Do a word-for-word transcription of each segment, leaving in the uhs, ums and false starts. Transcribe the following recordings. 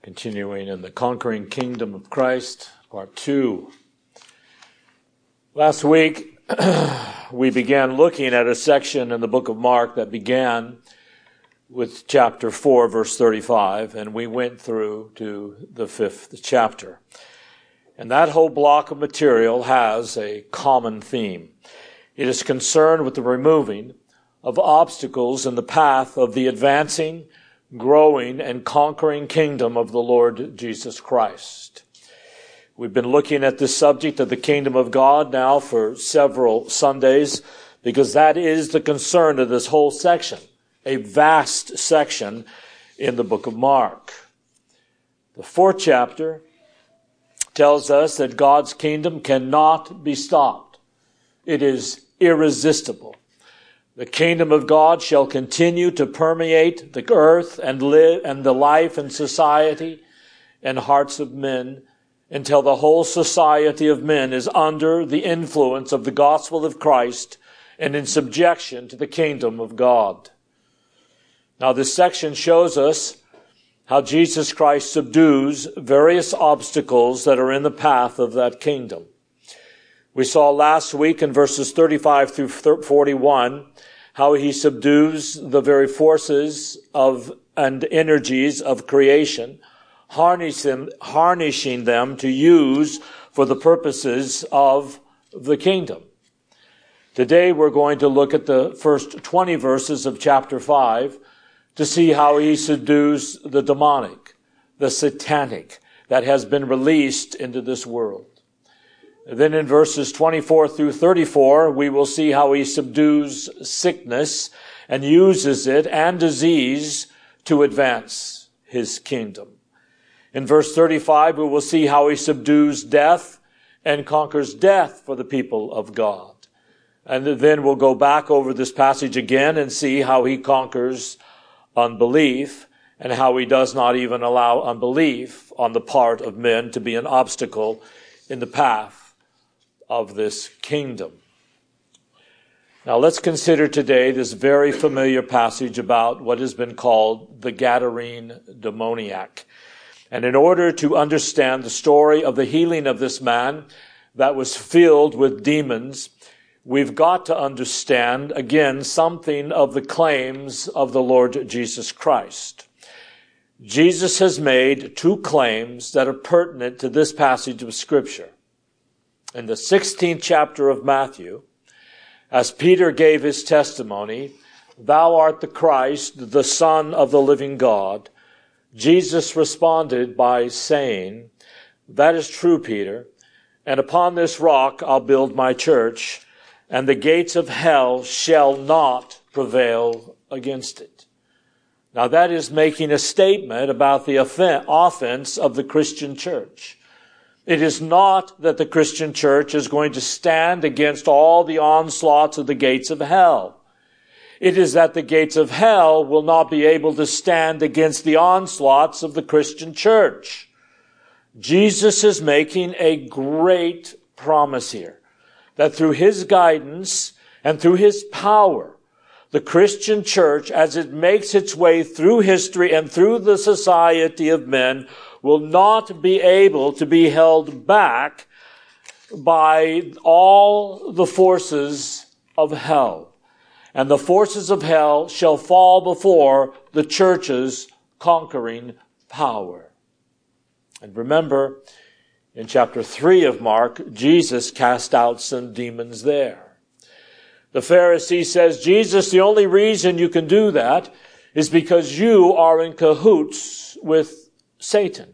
Continuing in the Conquering Kingdom of Christ, part two. Last week, we began looking at a section in the book of Mark that began with chapter four, verse thirty-five, and we went through to the fifth chapter. And that whole block of material has a common theme. It is concerned with the removing of obstacles in the path of the advancing, growing, and conquering kingdom of the Lord Jesus Christ. We've been looking at this subject of the kingdom of God now for several Sundays because that is the concern of this whole section, a vast section in the book of Mark. The fourth chapter tells us that God's kingdom cannot be stopped. It is irresistible. The kingdom of God shall continue to permeate the earth and live and the life and society and hearts of men until the whole society of men is under the influence of the gospel of Christ and in subjection to the kingdom of God. Now, this section shows us how Jesus Christ subdues various obstacles that are in the path of that kingdom. We saw last week in verses thirty-five through forty-one how he subdues the very forces of and energies of creation, harness them, harnessing them to use for the purposes of the kingdom. Today we're going to look at the first twenty verses of chapter five to see how he subdues the demonic, the satanic that has been released into this world. Then in verses twenty-four through thirty-four, we will see how he subdues sickness and uses it and disease to advance his kingdom. In verse thirty-five, we will see how he subdues death and conquers death for the people of God. And then we'll go back over this passage again and see how he conquers unbelief and how he does not even allow unbelief on the part of men to be an obstacle in the path of this kingdom. Now let's consider today this very familiar passage about what has been called the Gadarene demoniac. And in order to understand the story of the healing of this man that was filled with demons, we've got to understand, again, something of the claims of the Lord Jesus Christ. Jesus has made two claims that are pertinent to this passage of Scripture. In the sixteenth chapter of Matthew, as Peter gave his testimony, "Thou art the Christ, the Son of the living God," Jesus responded by saying, "That is true, Peter, and upon this rock I'll build my church, and the gates of hell shall not prevail against it." Now that is making a statement about the offense of the Christian church. It is not that the Christian church is going to stand against all the onslaughts of the gates of hell. It is that the gates of hell will not be able to stand against the onslaughts of the Christian church. Jesus is making a great promise here, that through his guidance and through his power, the Christian church, as it makes its way through history and through the society of men, will not be able to be held back by all the forces of hell. And the forces of hell shall fall before the church's conquering power. And remember, in chapter three of Mark, Jesus cast out some demons there. The Pharisee says, "Jesus, the only reason you can do that is because you are in cahoots with Satan."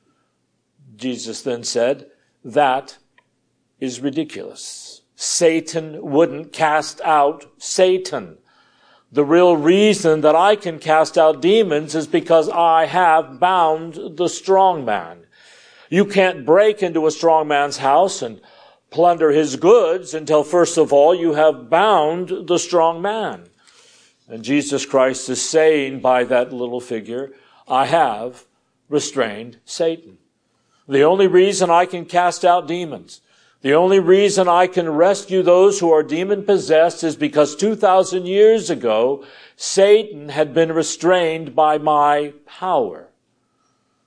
Jesus then said, "That is ridiculous. Satan wouldn't cast out Satan. The real reason that I can cast out demons is because I have bound the strong man. You can't break into a strong man's house and plunder his goods until first of all you have bound the strong man." And Jesus Christ is saying by that little figure, "I have restrained Satan. The only reason I can cast out demons, the only reason I can rescue those who are demon-possessed is because two thousand years ago, Satan had been restrained by my power."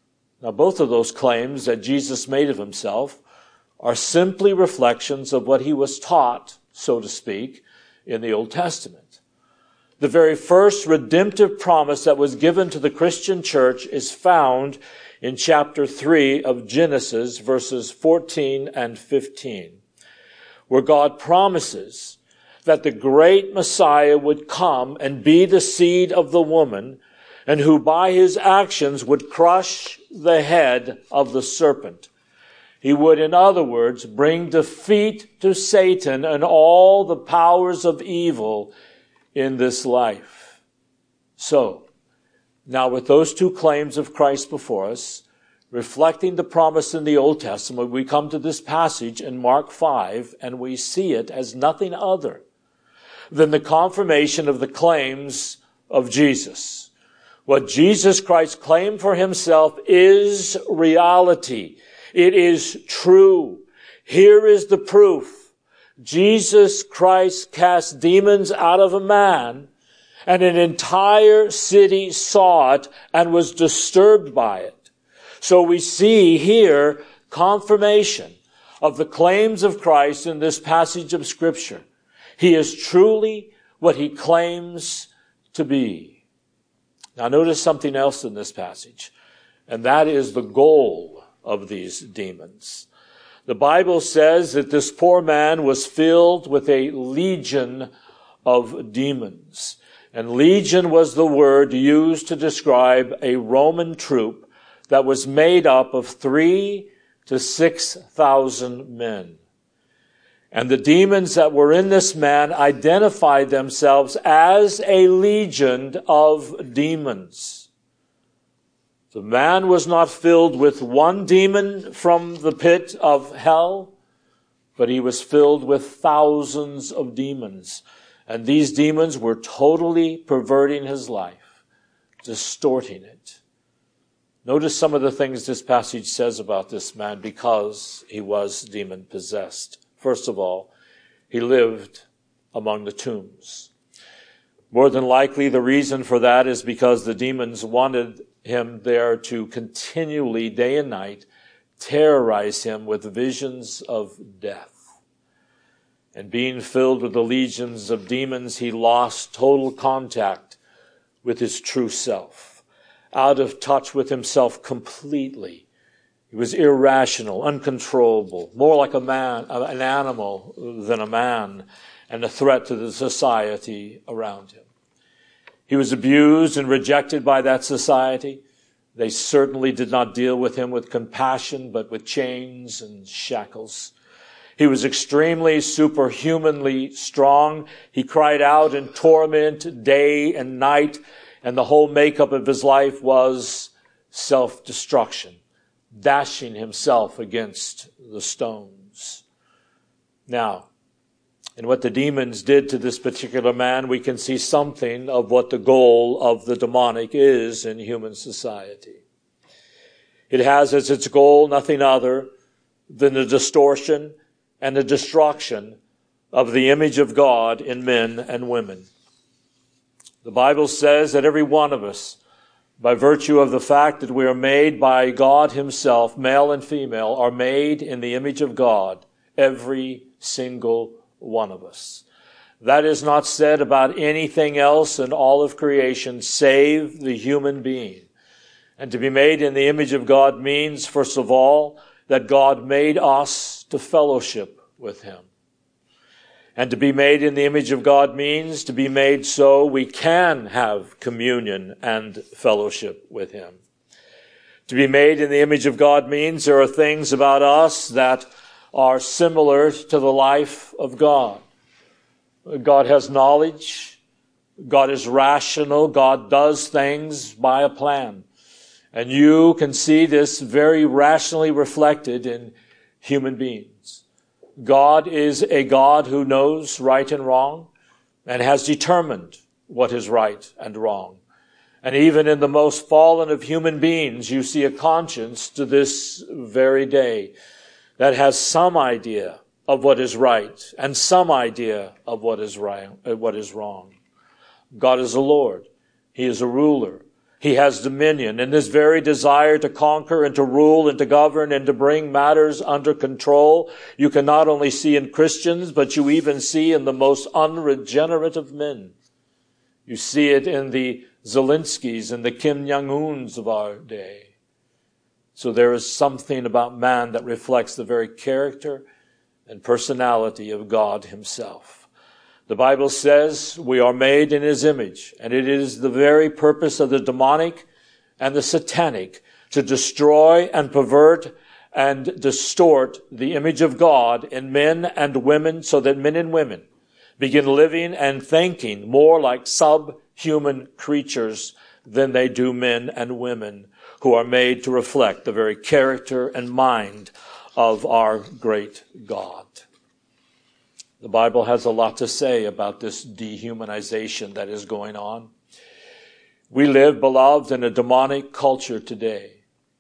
Now, both of those claims that Jesus made of himself are simply reflections of what he was taught, so to speak, in the Old Testament. The very first redemptive promise that was given to the Christian church is found in chapter three of Genesis, verses fourteen and fifteen, where God promises that the great Messiah would come and be the seed of the woman, and who by his actions would crush the head of the serpent. He would, in other words, bring defeat to Satan and all the powers of evil in this life. So, now with those two claims of Christ before us, reflecting the promise in the Old Testament, we come to this passage in Mark five, and we see it as nothing other than the confirmation of the claims of Jesus. What Jesus Christ claimed for himself is reality. It is true. Here is the proof. Jesus Christ cast demons out of a man, and an entire city saw it and was disturbed by it. So we see here confirmation of the claims of Christ in this passage of Scripture. He is truly what he claims to be. Now notice something else in this passage, and that is the goal of these demons. The Bible says that this poor man was filled with a legion of demons. And legion was the word used to describe a Roman troop that was made up of three to six thousand men. And the demons that were in this man identified themselves as a legion of demons. The man was not filled with one demon from the pit of hell, but he was filled with thousands of demons. And these demons were totally perverting his life, distorting it. Notice some of the things this passage says about this man because he was demon-possessed. First of all, he lived among the tombs. More than likely, the reason for that is because the demons wanted him there to continually, day and night, terrorize him with visions of death. And being filled with the legions of demons, he lost total contact with his true self, out of touch with himself completely. He was irrational, uncontrollable, more like a man, an animal than a man, and a threat to the society around him. He was abused and rejected by that society. They certainly did not deal with him with compassion, but with chains and shackles. He was extremely superhumanly strong. He cried out in torment day and night, and the whole makeup of his life was self-destruction, dashing himself against the stones. Now, in what the demons did to this particular man, we can see something of what the goal of the demonic is in human society. It has as its goal nothing other than the distortion and the destruction of the image of God in men and women. The Bible says that every one of us, by virtue of the fact that we are made by God himself, male and female, are made in the image of God, every single one of us. That is not said about anything else in all of creation save the human being. And to be made in the image of God means, first of all, that God made us to fellowship with him. And to be made in the image of God means to be made so we can have communion and fellowship with him. To be made in the image of God means there are things about us that are similar to the life of God. God has knowledge. God is rational. God does things by a plan. And you can see this very rationally reflected in human beings. God is a God who knows right and wrong and has determined what is right and wrong. And even in the most fallen of human beings, you see a conscience to this very day that has some idea of what is right and some idea of what is right, what is wrong. God is a Lord. He is a ruler. He has dominion, and this very desire to conquer and to rule and to govern and to bring matters under control, you can not only see in Christians, but you even see in the most unregenerate of men. You see it in the Zelenskys and the Kim Jong-uns of our day. So there is something about man that reflects the very character and personality of God himself. The Bible says we are made in his image, and it is the very purpose of the demonic and the satanic to destroy and pervert and distort the image of God in men and women so that men and women begin living and thinking more like subhuman creatures than they do men and women who are made to reflect the very character and mind of our great God. The Bible has a lot to say about this dehumanization that is going on. We live, beloved, in a demonic culture today.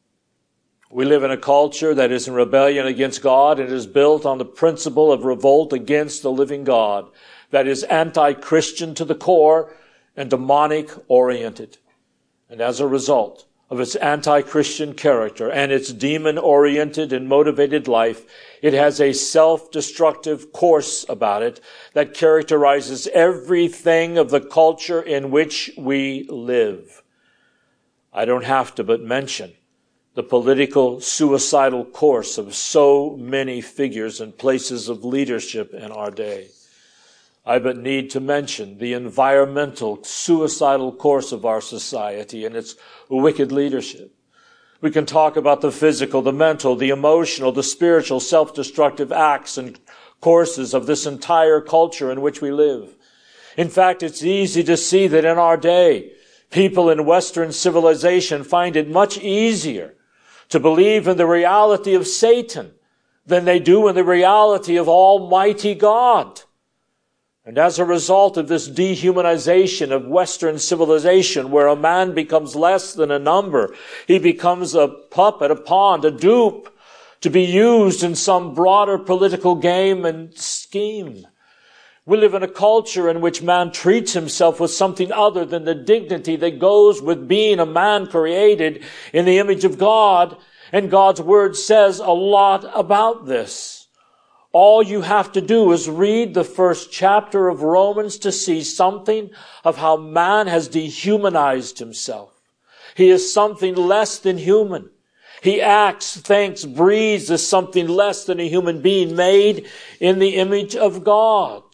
We live in a culture that is in rebellion against God and is built on the principle of revolt against the living God, that is anti-Christian to the core and demonic-oriented. And as a result of its anti-Christian character and its demon-oriented and motivated life, it has a self-destructive course about it that characterizes everything of the culture in which we live. I don't have to but mention the political suicidal course of so many figures and places of leadership in our day. I but need to mention the environmental suicidal course of our society and its wicked leadership. We can talk about the physical, the mental, the emotional, the spiritual, self-destructive acts and courses of this entire culture in which we live. In fact, it's easy to see that in our day, people in Western civilization find it much easier to believe in the reality of Satan than they do in the reality of Almighty God. And as a result of this dehumanization of Western civilization, where a man becomes less than a number, he becomes a puppet, a pawn, a dupe, to be used in some broader political game and scheme. We live in a culture in which man treats himself with something other than the dignity that goes with being a man created in the image of God, and God's Word says a lot about this. All you have to do is read the first chapter of Romans to see something of how man has dehumanized himself. He is something less than human. He acts, thinks, breathes as something less than a human being made in the image of God.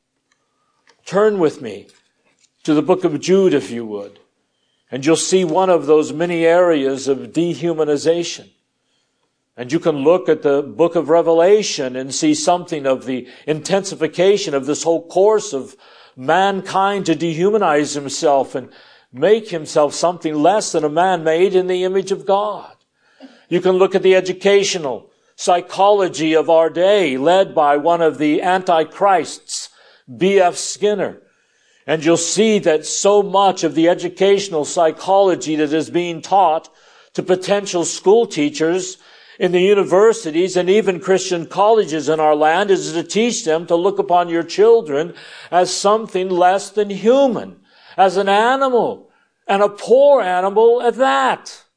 Turn with me to the book of Jude, if you would, and you'll see one of those many areas of dehumanization. And you can look at the book of Revelation and see something of the intensification of this whole course of mankind to dehumanize himself and make himself something less than a man made in the image of God. You can look at the educational psychology of our day, led by one of the antichrists, B F Skinner. And you'll see that so much of the educational psychology that is being taught to potential school teachers in the universities and even Christian colleges in our land is to teach them to look upon your children as something less than human, as an animal, and a poor animal at that.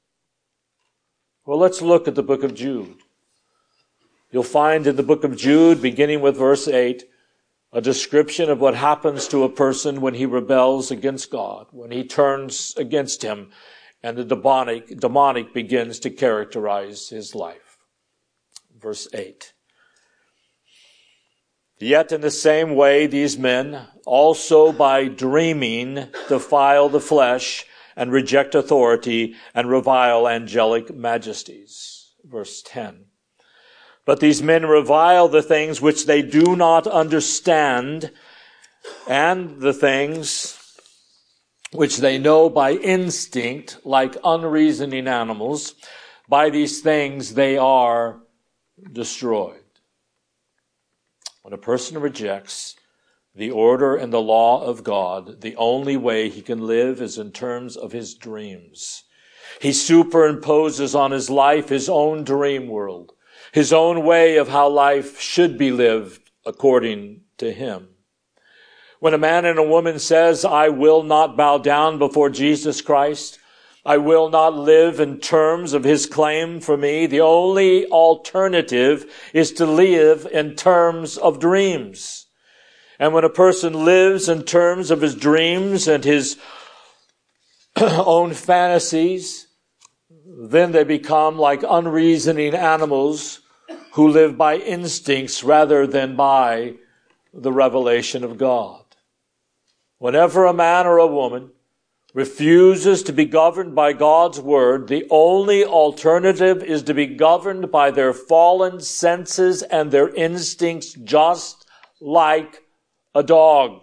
Well, let's look at the book of Jude. You'll find in the book of Jude, beginning with verse eight, a description of what happens to a person when he rebels against God, when he turns against him, and the demonic, demonic begins to characterize his life. Verse eight. Yet in the same way these men, also by dreaming, defile the flesh and reject authority and revile angelic majesties. Verse ten. But these men revile the things which they do not understand, and the things which they know by instinct, like unreasoning animals. By these things they are destroyed. When a person rejects the order and the law of God, the only way he can live is in terms of his dreams. He superimposes on his life his own dream world, his own way of how life should be lived according to him. When a man and a woman says, I will not bow down before Jesus Christ, I will not live in terms of his claim for me. The only alternative is to live in terms of dreams. And when a person lives in terms of his dreams and his own fantasies, then they become like unreasoning animals who live by instincts rather than by the revelation of God. Whenever a man or a woman refuses to be governed by God's word, the only alternative is to be governed by their fallen senses and their instincts, just like a dog.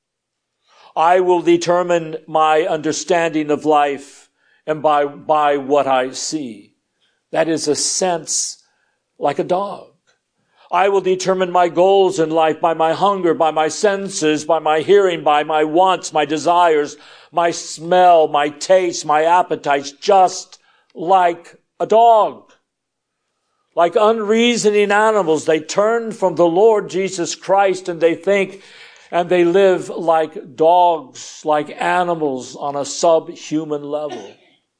I will determine my understanding of life and by, by what I see. That is a sense like a dog. I will determine my goals in life by my hunger, by my senses, by my hearing, by my wants, my desires, my smell, my taste, my appetites, just like a dog. Like unreasoning animals, they turn from the Lord Jesus Christ and they think and they live like dogs, like animals on a subhuman level.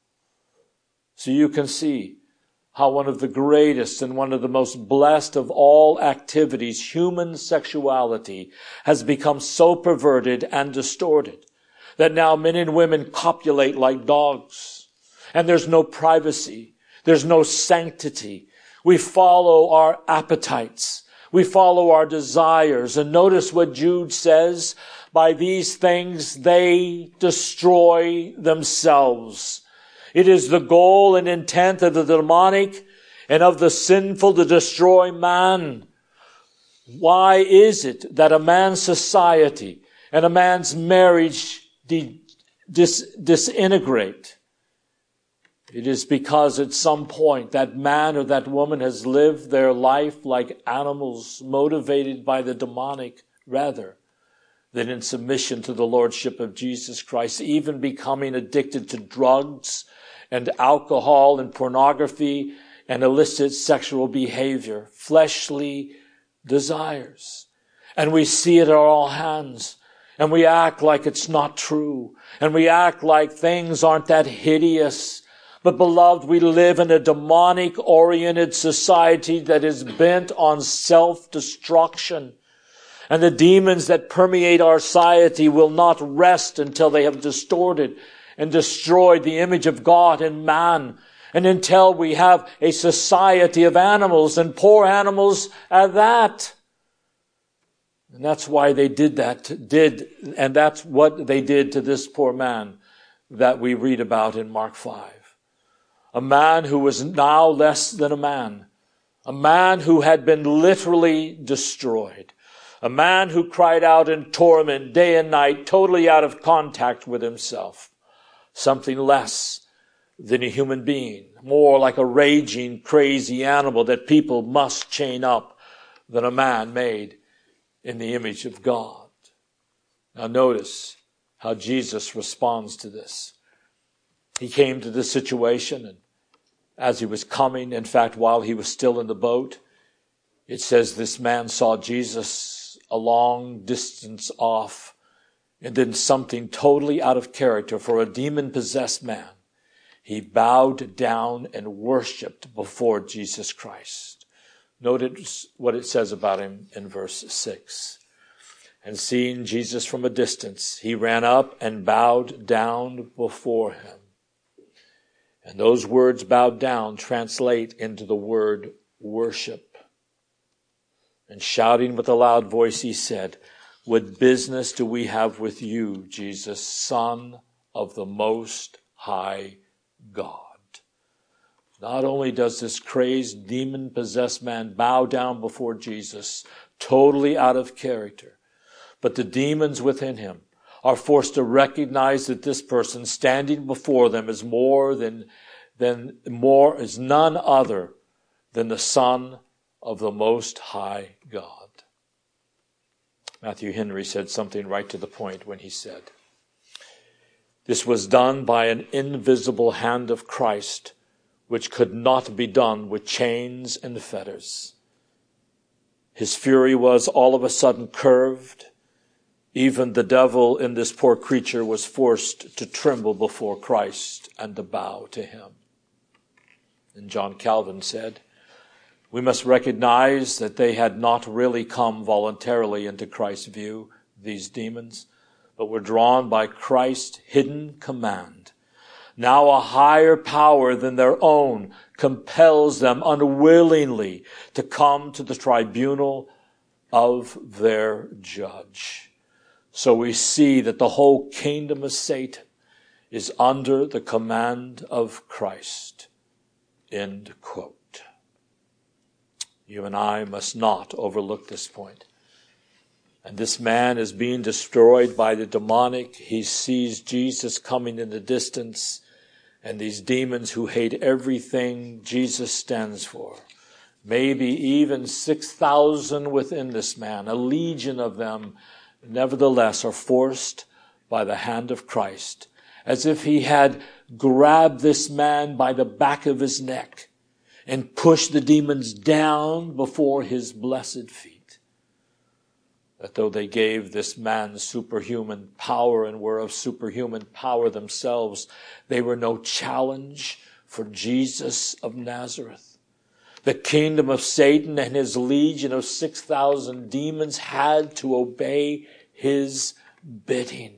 So you can see how one of the greatest and one of the most blessed of all activities, human sexuality, has become so perverted and distorted that now men and women copulate like dogs. And there's no privacy. There's no sanctity. We follow our appetites. We follow our desires. And notice what Jude says, by these things they destroy themselves. It is the goal and intent of the demonic and of the sinful to destroy man. Why is it that a man's society and a man's marriage de- dis- disintegrate? It is because at some point that man or that woman has lived their life like animals, motivated by the demonic rather than in submission to the lordship of Jesus Christ, even becoming addicted to drugs and alcohol and pornography and illicit sexual behavior, fleshly desires. And we see it at all hands. And we act like it's not true. And we act like things aren't that hideous. But beloved, we live in a demonic-oriented society that is bent on self-destruction. And the demons that permeate our society will not rest until they have distorted and destroyed the image of God in man, and until we have a society of animals, and poor animals at that. And that's why they did that, did, and that's what they did to this poor man that we read about in Mark five. A man who was now less than a man. A man who had been literally destroyed. A man who cried out in torment day and night, totally out of contact with himself. Something less than a human being, more like a raging, crazy animal that people must chain up than a man made in the image of God. Now notice how Jesus responds to this. He came to this situation, and as he was coming, in fact, while he was still in the boat, it says this man saw Jesus a long distance off. And then something totally out of character for a demon-possessed man. He bowed down and worshipped before Jesus Christ. Notice what it says about him in verse six. And seeing Jesus from a distance, he ran up and bowed down before him. And those words bowed down translate into the word worship. And shouting with a loud voice, he said, "What business do we have with you, Jesus, Son of the Most High God?" Not only does this crazed, demon-possessed man bow down before Jesus, totally out of character, but the demons within him are forced to recognize that this person standing before them is more than, than more, is none other than the Son of the Most High God. Matthew Henry said something right to the point when he said, "This was done by an invisible hand of Christ, which could not be done with chains and fetters. His fury was all of a sudden curved Even the devil in this poor creature was forced to tremble before Christ and to bow to him. And John Calvin said, we must recognize that they had not really come voluntarily into Christ's view, these demons, but were drawn by Christ's hidden command. Now a higher power than their own compels them unwillingly to come to the tribunal of their judge. So we see that the whole kingdom of Satan is under the command of Christ. End quote. You and I must not overlook this point. And this man is being destroyed by the demonic. He sees Jesus coming in the distance, and these demons who hate everything Jesus stands for. Maybe even six thousand within this man, a legion of them, nevertheless are forced by the hand of Christ, as if he had grabbed this man by the back of his neck and pushed the demons down before his blessed feet. That though they gave this man superhuman power and were of superhuman power themselves, they were no challenge for Jesus of Nazareth. The kingdom of Satan and his legion of six thousand demons had to obey his bidding.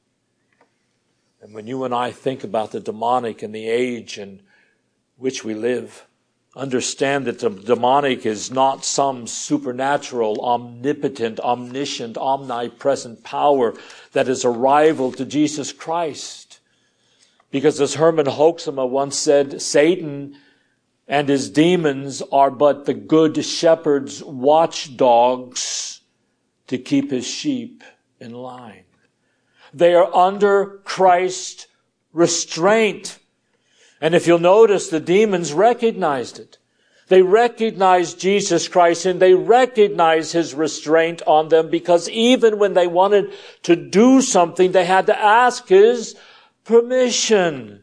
And when you and I think about the demonic and the age in which we live, understand that the demonic is not some supernatural, omnipotent, omniscient, omnipresent power that is a rival to Jesus Christ. Because as Herman Hoeksema once said, Satan and his demons are but the good shepherd's watchdogs to keep his sheep in line. They are under Christ's restraint. And if you'll notice, the demons recognized it. They recognized Jesus Christ and they recognized his restraint on them, because even when they wanted to do something, they had to ask his permission.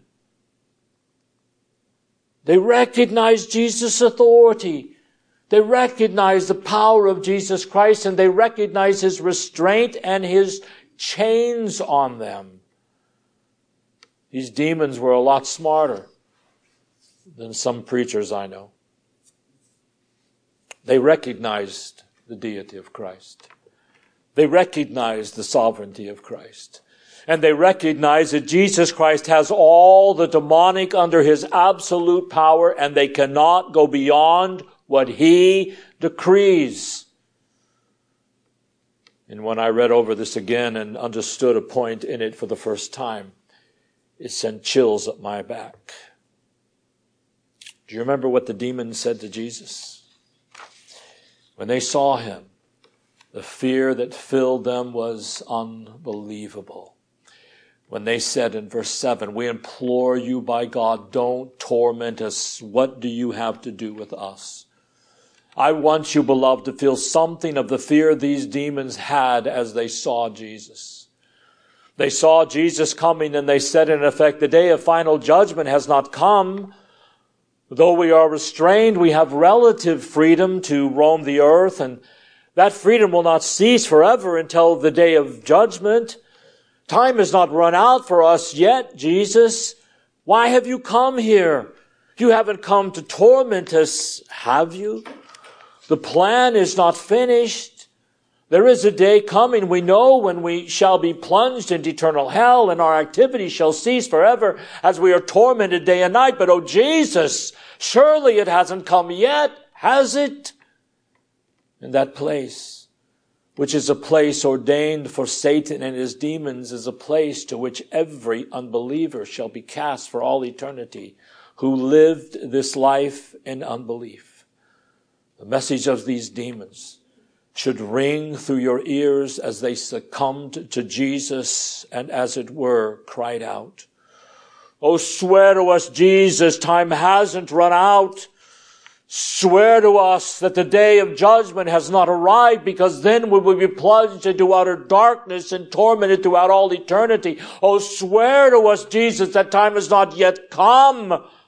They recognized Jesus' authority. They recognized the power of Jesus Christ, and they recognized his restraint and his chains on them. These demons were a lot smarter than some preachers I know. They recognized the deity of Christ. They recognized the sovereignty of Christ. And they recognize that Jesus Christ has all the demonic under his absolute power, and they cannot go beyond what he decrees. And when I read over this again and understood a point in it for the first time, it sent chills up my back. Do you remember what the demons said to Jesus? When they saw him, the fear that filled them was unbelievable. When they said in verse seven, we implore you by God, don't torment us. What do you have to do with us? I want you, beloved, to feel something of the fear these demons had as they saw Jesus. They saw Jesus coming and they said, in effect, the day of final judgment has not come. Though we are restrained, we have relative freedom to roam the earth, and that freedom will not cease forever until the day of judgment. Time has not run out for us yet, Jesus. Why have you come here? You haven't come to torment us, have you? The plan is not finished. There is a day coming, we know, when we shall be plunged into eternal hell, and our activity shall cease forever as we are tormented day and night. But, oh Jesus, surely it hasn't come yet, has it? In that place, which is a place ordained for Satan and his demons, is a place to which every unbeliever shall be cast for all eternity, who lived this life in unbelief. The message of these demons should ring through your ears as they succumbed to Jesus and, as it were, cried out, oh, swear to us, Jesus, time hasn't run out. Swear to us that the day of judgment has not arrived, because then we will be plunged into utter darkness and tormented throughout all eternity. Oh, swear to us, Jesus, that time has not yet come.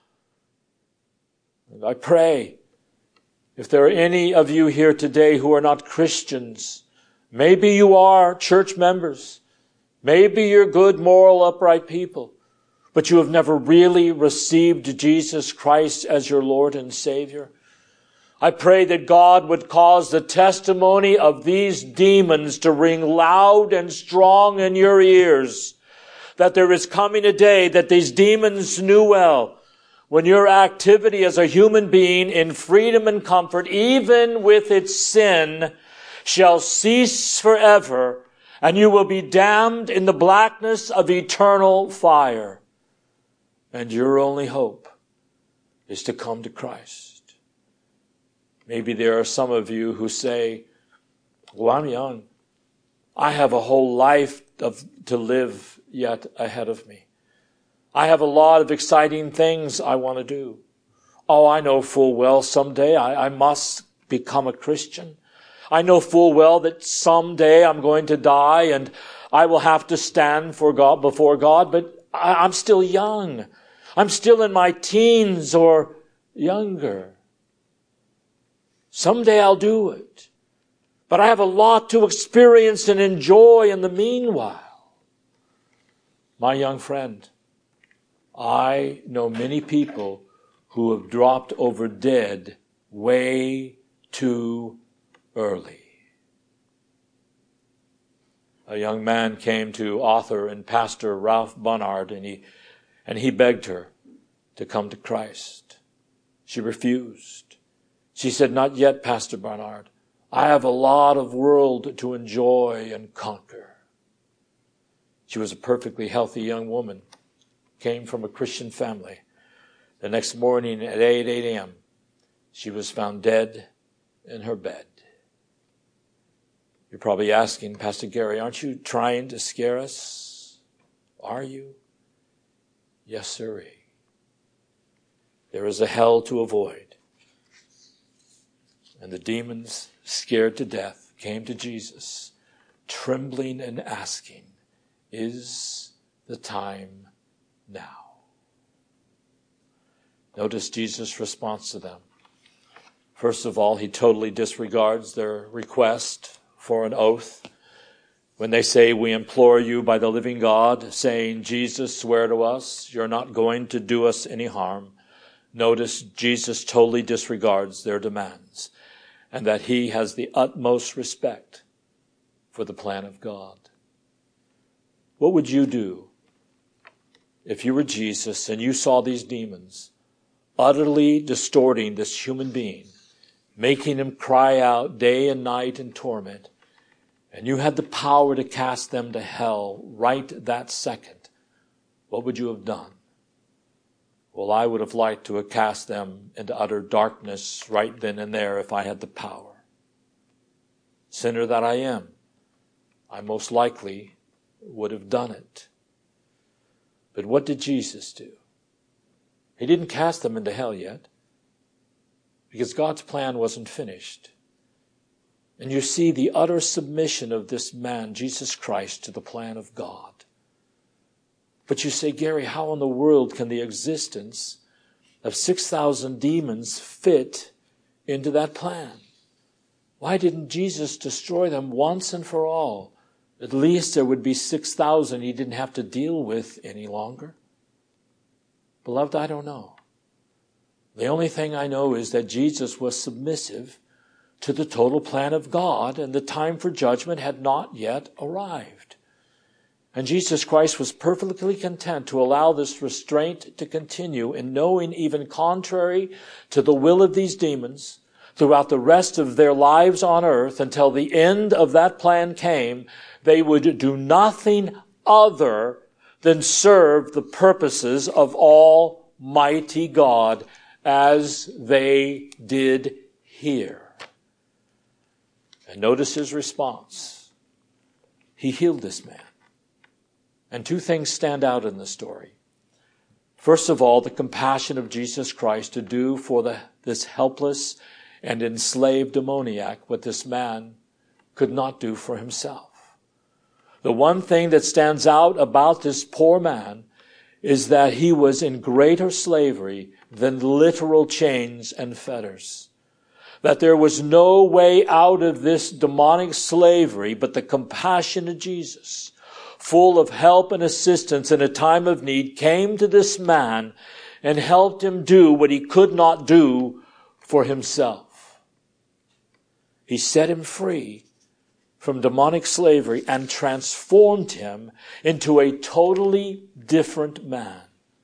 And I pray, if there are any of you here today who are not Christians, Maybe you are church members. Maybe you're good, moral, upright people. But you have never really received Jesus Christ as your Lord and Savior. I pray that God would cause the testimony of these demons to ring loud and strong in your ears. That there is coming a day that these demons knew well, when your activity as a human being in freedom and comfort, even with its sin, shall cease forever, and you will be damned in the blackness of eternal fire. And your only hope is to come to Christ. Maybe there are some of you who say, well, I'm young. I have a whole life of, to live yet ahead of me. I have a lot of exciting things I want to do. Oh, I know full well someday I, I must become a Christian. I know full well that someday I'm going to die and I will have to stand for God, before God, but I, I'm still young. I'm still in my teens or younger. Someday I'll do it. But I have a lot to experience and enjoy in the meanwhile. My young friend, I know many people who have dropped over dead way too early. A young man came to author and pastor Ralph Barnard, and he and he begged her to come to Christ. She refused. She said, "Not yet, Pastor Barnard. I have a lot of world to enjoy and conquer." She was a perfectly healthy young woman, came from a Christian family. The next morning at eight a.m., she was found dead in her bed. You're probably asking, Pastor Gary, aren't you trying to scare us? Are you? Yes, sirree. There is a hell to avoid. And the demons, scared to death, came to Jesus, trembling and asking, is the time now? Notice Jesus' response to them. First of all, he totally disregards their request for an oath. When they say, we implore you by the living God, saying, Jesus, swear to us, you're not going to do us any harm. Notice Jesus totally disregards their demands, and that he has the utmost respect for the plan of God. What would you do if you were Jesus and you saw these demons utterly distorting this human being, making him cry out day and night in torment, and you had the power to cast them to hell right that second? What would you have done? Well, I would have liked to have cast them into utter darkness right then and there if I had the power. Sinner that I am, I most likely would have done it. But what did Jesus do? He didn't cast them into hell yet, because God's plan wasn't finished. And you see the utter submission of this man, Jesus Christ, to the plan of God. But you say, Gary, how in the world can the existence of six thousand demons fit into that plan? Why didn't Jesus destroy them once and for all? At least there would be six thousand he didn't have to deal with any longer. Beloved, I don't know. The only thing I know is that Jesus was submissive to the total plan of God, and the time for judgment had not yet arrived. And Jesus Christ was perfectly content to allow this restraint to continue, in knowing, even contrary to the will of these demons, throughout the rest of their lives on earth, until the end of that plan came, they would do nothing other than serve the purposes of Almighty God, as they did here. And notice his response. He healed this man. And two things stand out in the story. First of all, the compassion of Jesus Christ to do for the, this helpless and enslaved demoniac what this man could not do for himself. The one thing that stands out about this poor man is that he was in greater slavery than literal chains and fetters. that there was no way out of this demonic slavery but the compassion of Jesus, full of help and assistance in a time of need, came to this man and helped him do what he could not do for himself. He set him free from demonic slavery and transformed him into a totally different man.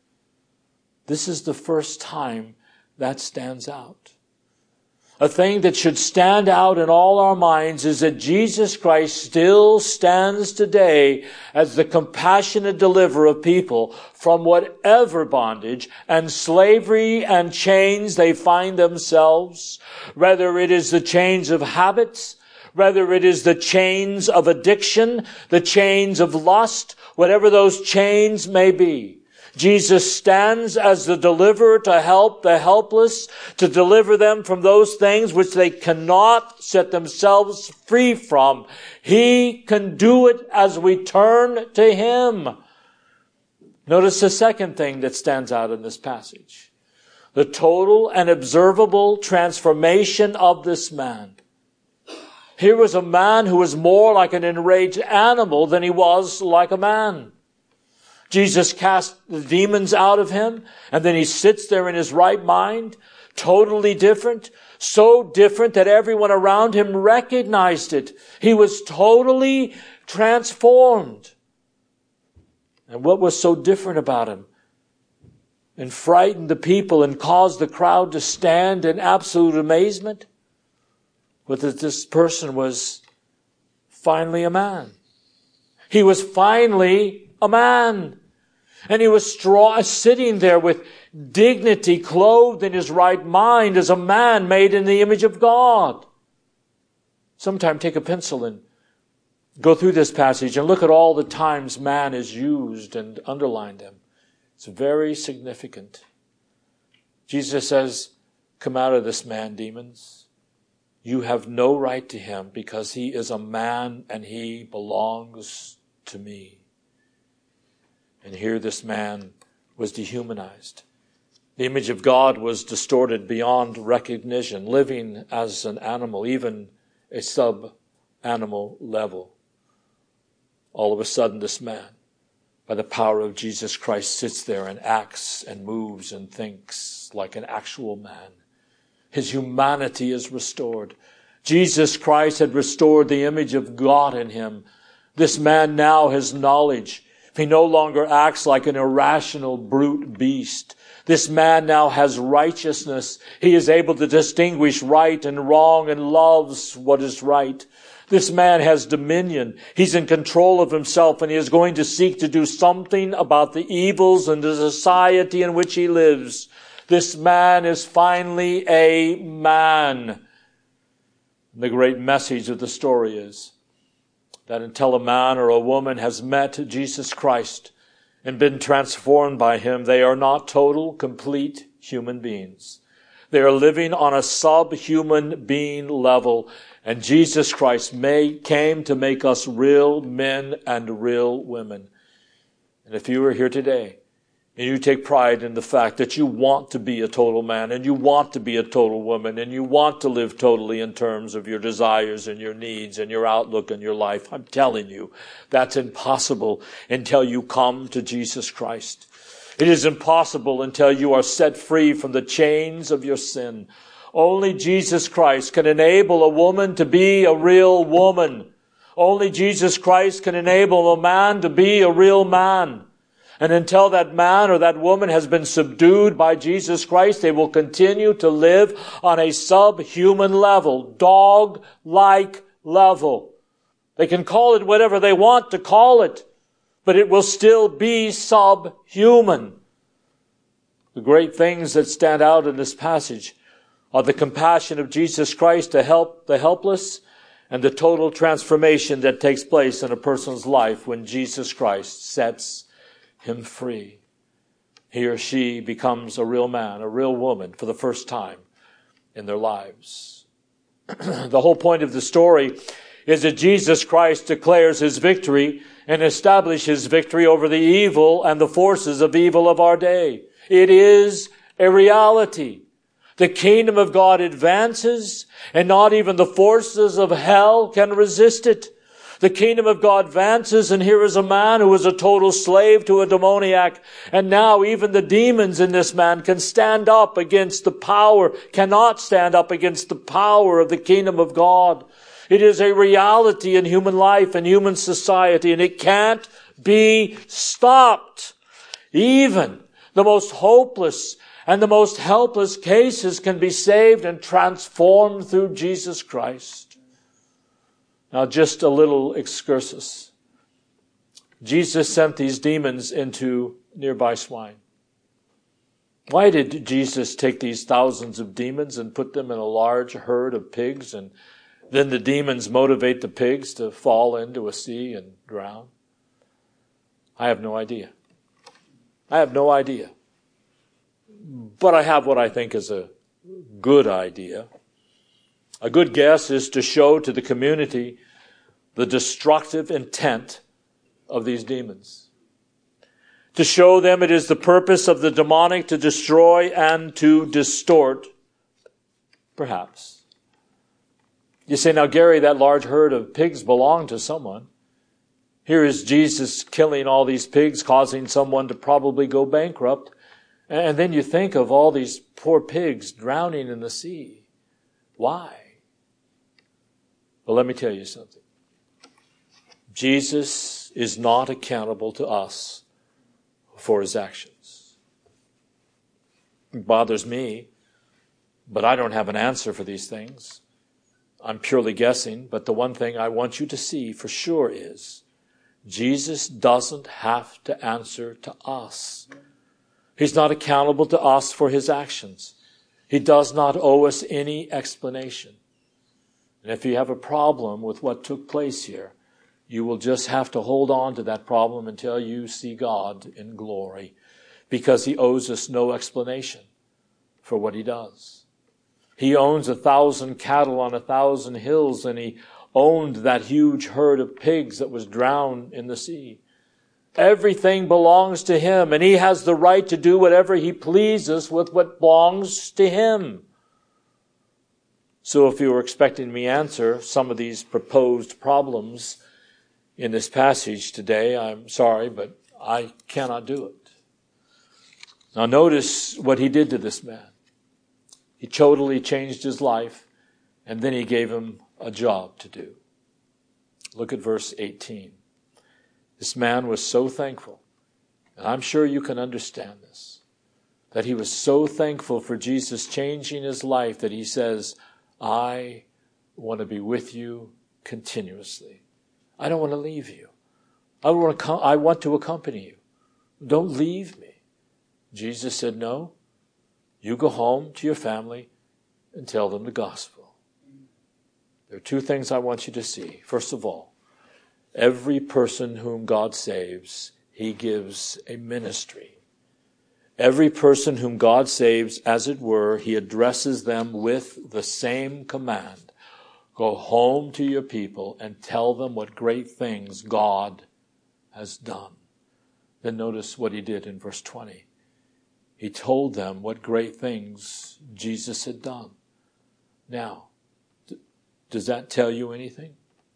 This is the first time that stands out. A thing that should stand out in all our minds is that Jesus Christ still stands today as the compassionate deliverer of people from whatever bondage and slavery and chains they find themselves, whether it is the chains of habits, whether it is the chains of addiction, the chains of lust, whatever those chains may be. Jesus stands as the deliverer to help the helpless, to deliver them from those things which they cannot set themselves free from. He can do it as we turn to Him. Notice the second thing that stands out in this passage. The total and observable transformation of this man. Here was a man who was more like an enraged animal than he was like a man. Jesus cast the demons out of him, and then he sits there in his right mind, totally different, so different that everyone around him recognized it. He was totally transformed. And what was so different about him and frightened the people and caused the crowd to stand in absolute amazement was that this person was finally a man. He was finally a man. And he was straw, sitting there with dignity, clothed in his right mind as a man made in the image of God. Sometime take a pencil and go through this passage and look at all the times man is used and underline them. It's very significant. Jesus says, "Come out of this man, demons. You have no right to him because he is a man and he belongs to me." And here this man was dehumanized. The image of God was distorted beyond recognition, living as an animal, even a sub-animal level. All of a sudden, this man, by the power of Jesus Christ, sits there and acts and moves and thinks like an actual man. His humanity is restored. Jesus Christ had restored the image of God in him. This man now has knowledge. He no longer acts like an irrational brute beast. This man now has righteousness. He is able to distinguish right and wrong and loves what is right. This man has dominion. He's in control of himself, and he is going to seek to do something about the evils in the society in which he lives. This man is finally a man. The great message of the story is that until a man or a woman has met Jesus Christ and been transformed by him, they are not total, complete human beings. They are living on a subhuman being level, and Jesus Christ may, came to make us real men and real women. And if you are here today, and you take pride in the fact that you want to be a total man and you want to be a total woman and you want to live totally in terms of your desires and your needs and your outlook and your life, I'm telling you, that's impossible until you come to Jesus Christ. It is impossible until you are set free from the chains of your sin. Only Jesus Christ can enable a woman to be a real woman. Only Jesus Christ can enable a man to be a real man. And until that man or that woman has been subdued by Jesus Christ, they will continue to live on a subhuman level, dog-like level. They can call it whatever they want to call it, but it will still be subhuman. The great things that stand out in this passage are the compassion of Jesus Christ to help the helpless and the total transformation that takes place in a person's life when Jesus Christ sets him free. He or she becomes a real man, a real woman for the first time in their lives. The whole point of the story is that Jesus Christ declares his victory and establishes his victory over the evil and the forces of evil of our day. It is a reality. The kingdom of God advances, and not even the forces of hell can resist it. The kingdom of God advances, and here is a man who was a total slave to a demoniac. And now even the demons in this man can stand up against the power, cannot stand up against the power of the kingdom of God. It is a reality in human life and human society, and it can't be stopped. Even the most hopeless and the most helpless cases can be saved and transformed through Jesus Christ. Now, just a little excursus. Jesus sent these demons into nearby swine. Why did Jesus take these thousands of demons and put them in a large herd of pigs, and then the demons motivate the pigs to fall into a sea and drown? I have no idea. I have no idea. But I have what I think is a good idea. A good guess is to show to the community the destructive intent of these demons. To show them it is the purpose of the demonic to destroy and to distort, perhaps. You say, now Gary, that large herd of pigs belonged to someone. Here is Jesus killing all these pigs, causing someone to probably go bankrupt. And then you think of all these poor pigs drowning in the sea. Why? Well, let me tell you something. Jesus is not accountable to us for his actions. It bothers me, but I don't have an answer for these things. I'm purely guessing, but the one thing I want you to see for sure is Jesus doesn't have to answer to us. He's not accountable to us for his actions. He does not owe us any explanation. And if you have a problem with what took place here, you will just have to hold on to that problem until you see God in glory, because he owes us no explanation for what he does. He owns a thousand cattle on a thousand hills, and he owned that huge herd of pigs that was drowned in the sea. Everything belongs to him, and he has the right to do whatever he pleases with what belongs to him. So if you were expecting me to answer some of these proposed problems in this passage today, I'm sorry, but I cannot do it. Now notice what he did to this man. He totally changed his life, and then he gave him a job to do. Look at verse eighteen. This man was so thankful, and I'm sure you can understand this, that he was so thankful for Jesus changing his life that he says, I want to be with you continuously. I don't want to leave you. I want to, I want to accompany you. Don't leave me. Jesus said, no, you go home to your family and tell them the gospel. There are two things I want you to see. First of all, every person whom God saves, he gives a ministry. Every person whom God saves, as it were, he addresses them with the same command. Go home to your people and tell them what great things God has done. Then notice what he did in verse twenty. He told them what great things Jesus had done. Now, th- does that tell you anything?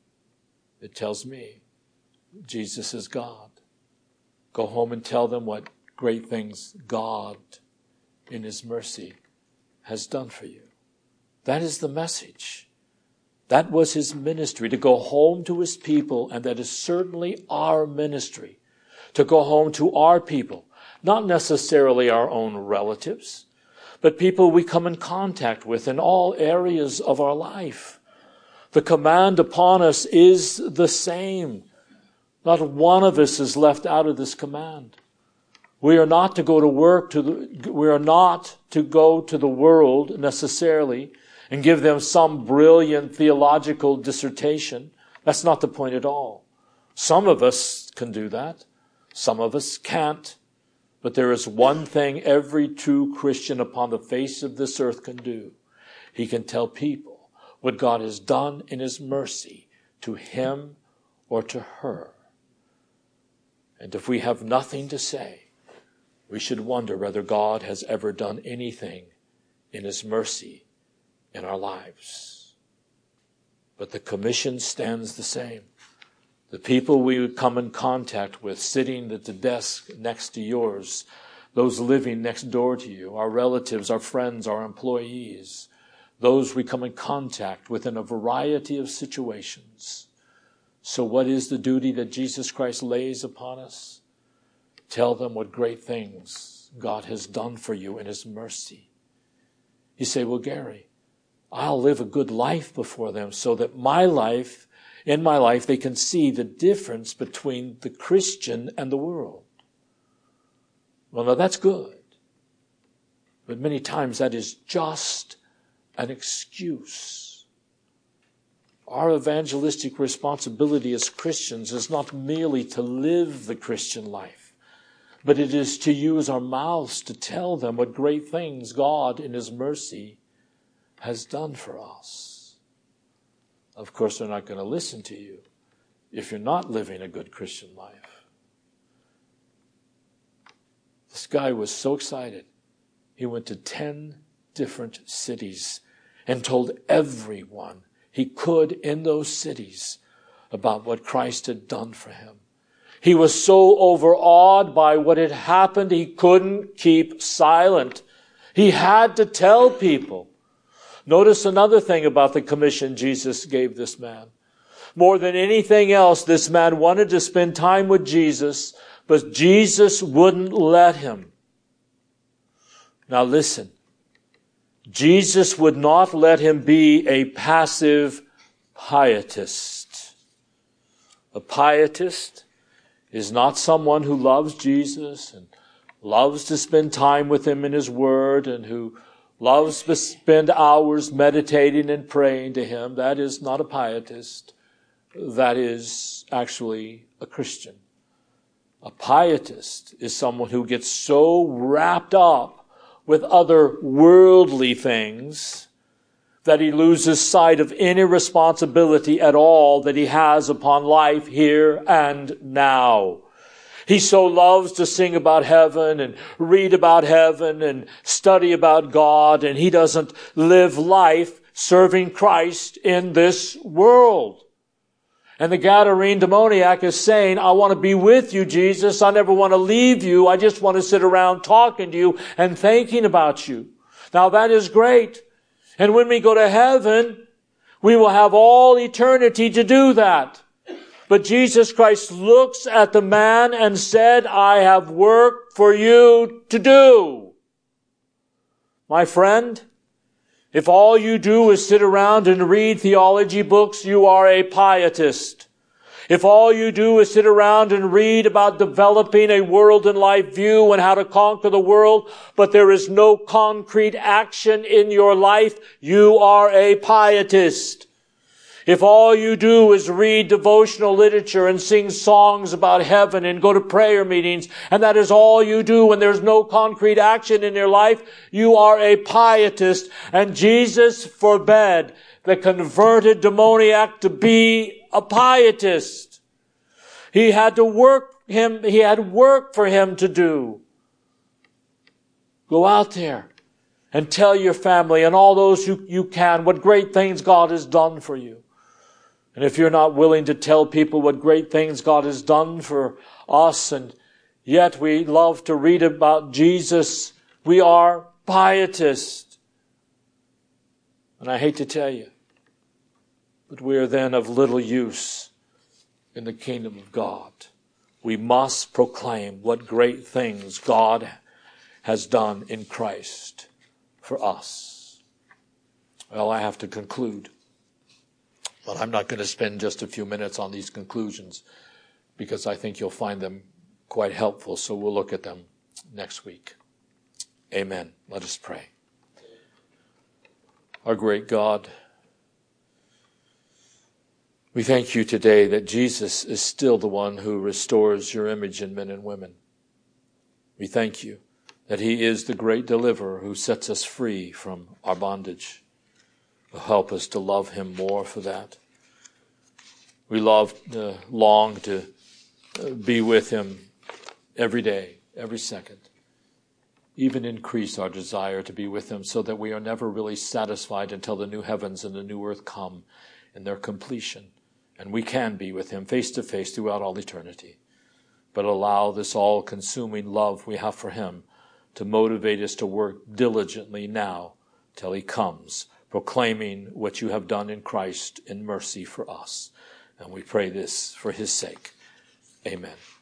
It tells me Jesus is God. Go home and tell them what great things God, in his mercy, has done for you. That is the message. That was his ministry, to go home to his people, and that is certainly our ministry, to go home to our people, not necessarily our own relatives, but people we come in contact with in all areas of our life. The command upon us is the same. Not one of us is left out of this command. We are not to go to work to the, we are not to go to the world necessarily and give them some brilliant theological dissertation. That's not the point at all. Some of us can do that. Some of us can't. But there is one thing every true Christian upon the face of this earth can do. He can tell people what God has done in his mercy to him or to her. And if we have nothing to say, we should wonder whether God has ever done anything in his mercy in our lives. But the commission stands the same. The people we would come in contact with, sitting at the desk next to yours, those living next door to you, our relatives, our friends, our employees, those we come in contact with in a variety of situations. So what is the duty that Jesus Christ lays upon us? Tell them what great things God has done for you in his mercy. You say, well, Gary, I'll live a good life before them so that my life, in my life, they can see the difference between the Christian and the world. Well, now that's good. But many times that is just an excuse. Our evangelistic responsibility as Christians is not merely to live the Christian life, but it is to use our mouths to tell them what great things God in his mercy has done for us. Of course, they're not going to listen to you if you're not living a good Christian life. This guy was so excited. He went to ten different cities and told everyone he could in those cities about what Christ had done for him. He was so overawed by what had happened, he couldn't keep silent. He had to tell people. Notice another thing about the commission Jesus gave this man. More than anything else, this man wanted to spend time with Jesus, but Jesus wouldn't let him. Now listen. Jesus would not let him be a passive pietist. A pietist is not someone who loves Jesus and loves to spend time with him in his word and who loves to spend hours meditating and praying to him. That is not a pietist. That is actually a Christian. A pietist is someone who gets so wrapped up with other worldly things that he loses sight of any responsibility at all that he has upon life here and now. He so loves to sing about heaven and read about heaven and study about God, and he doesn't live life serving Christ in this world. And the Gadarene demoniac is saying, I want to be with you, Jesus. I never want to leave you. I just want to sit around talking to you and thinking about you. Now that is great. And when we go to heaven, we will have all eternity to do that. But Jesus Christ looks at the man and said, I have work for you to do. My friend, if all you do is sit around and read theology books, you are a pietist. If all you do is sit around and read about developing a world and life view and how to conquer the world, but there is no concrete action in your life, you are a pietist. If all you do is read devotional literature and sing songs about heaven and go to prayer meetings, and that is all you do and there's no concrete action in your life, you are a pietist. And Jesus forbade the converted demoniac to be a pietist. He had to work him, he had work for him to do. Go out there and tell your family and all those who you can what great things God has done for you. And if you're not willing to tell people what great things God has done for us, and yet we love to read about Jesus, we are pietists. And I hate to tell you, but we are then of little use in the kingdom of God. We must proclaim what great things God has done in Christ for us. Well, I have to conclude. But I'm not going to spend just a few minutes on these conclusions because I think you'll find them quite helpful. So we'll look at them next week. Amen. Let us pray. Our great God, we thank you today that Jesus is still the one who restores your image in men and women. We thank you that he is the great deliverer who sets us free from our bondage. Help us to love him more for that. We love, uh, long to uh, be with him every day, every second. even increase our desire to be with him so that we are never really satisfied until the new heavens and the new earth come in their completion. And we can be with him face to face throughout all eternity. But allow this all-consuming love we have for him to motivate us to work diligently now till he comes, proclaiming what you have done in Christ in mercy for us. And we pray this for his sake. Amen.